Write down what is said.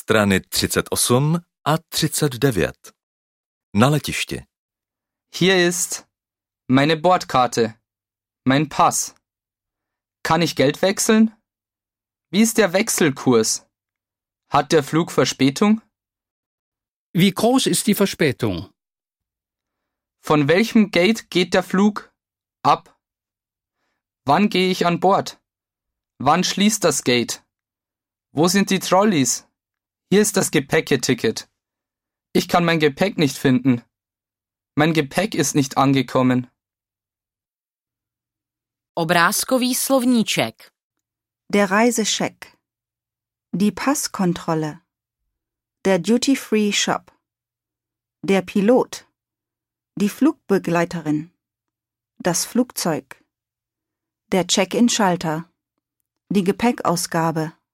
strany 38 a 39. Na letišti. Hier ist meine Bordkarte, mein Pass. Kann ich Geld wechseln? Wie ist der Wechselkurs? Hat der Flug Verspätung? Wie groß ist die Verspätung? Von welchem Gate geht der Flug ab? Wann gehe ich an Bord? Wann schließt das Gate? Wo sind die Trolleys? Hier ist das Gepäcketicket. Ich kann mein Gepäck nicht finden. Mein Gepäck ist nicht angekommen. Obrázkový slovníček. Der Reisescheck, die Passkontrolle, der Duty-Free Shop, der Pilot, die Flugbegleiterin, das Flugzeug, der Check-in-Schalter, die Gepäckausgabe.